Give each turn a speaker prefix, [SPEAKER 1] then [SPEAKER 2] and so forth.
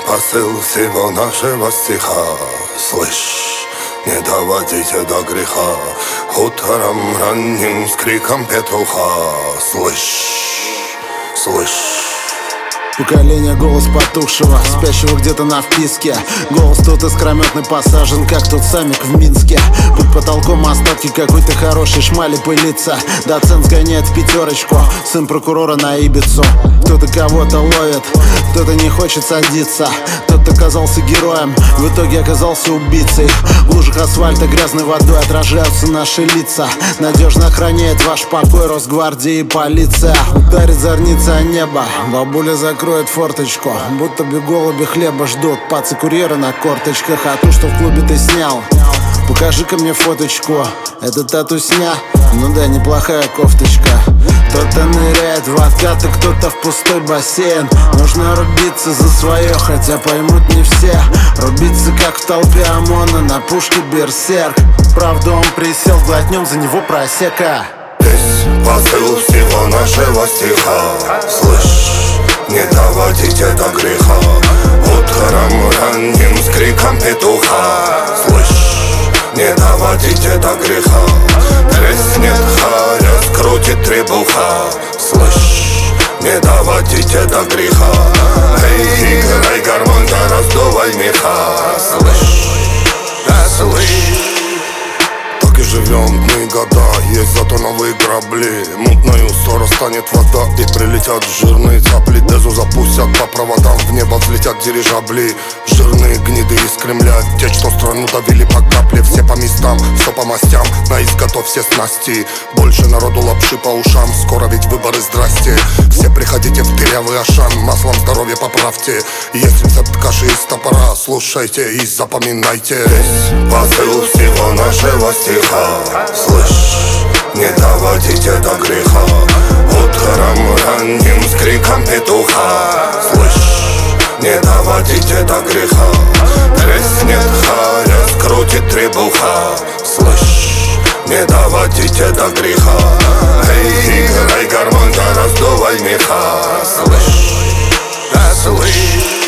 [SPEAKER 1] посыл всего нашего стиха. Слышь, не доводите до греха утром ранним с криком петуха. Слышь, слышь.
[SPEAKER 2] Поколение, голос потухшего, спящего где-то на вписке. Голос тут искрометный, посажен, как тот самик в Минске. Под потолком остатки какой-то хорошей шмали пылится. Доцент сгоняет в пятерочку, сын прокурора на Ибицу. Кто-то кого-то ловит, кто-то не хочет садиться. Кто-то оказался героем, в итоге оказался убийцей. В лужах асфальта грязной водой отражаются наши лица. Надежно охраняет ваш покой Росгвардия и полиция. Ударит зорница о небо, бабуля закроет форточку, будто бы голуби хлеба ждут. Пацы-курьеры на корточках, а ту, что в клубе ты снял, покажи-ка мне фоточку. Это татусня? Ну да, неплохая кофточка. Кто-то ныряет в откаты, кто-то в пустой бассейн. Нужно рубиться за свое, хотя поймут не все. Рубиться, как в толпе ОМОНа на пушке берсерк. Правда, он присел, глотнем за него просека.
[SPEAKER 1] Весь посыл всего нашего стиха. Слышь, не доводите до греха утром ранним с криком петуха. Слышь, не доводите до греха. Треснет харя, скрутит требуха. Слышь, не доводите до греха. Эй, играй гармонь, да раздувай меха. Слышь, слышь. Так и живем дни и года, есть зато новые корабли. Мутною скоро станет вода, и прилетят жирные цапли. Дезу запустят по проводам, в небо взлетят дирижабли. Жирные гниды из Кремля, те, что страну давили по капле. Все по местам, все по мастям, на изготовь все снасти. Больше народу лапши по ушам, скоро ведь выборы, здрасте. Все приходите в дырявый Ашан, маслом здоровья поправьте. Есть рецепт каши из топора, слушайте и запоминайте. Весь посыл всего нашего стиха. Слышь, не доводите до греха утром ранним с криком петуха. Слышь, не доводите до греха. Треснет харя, скрутит требуха. Слышь, не доводите до греха. Эй, играй гармонь, да раздувай меха. Слышь, слышь.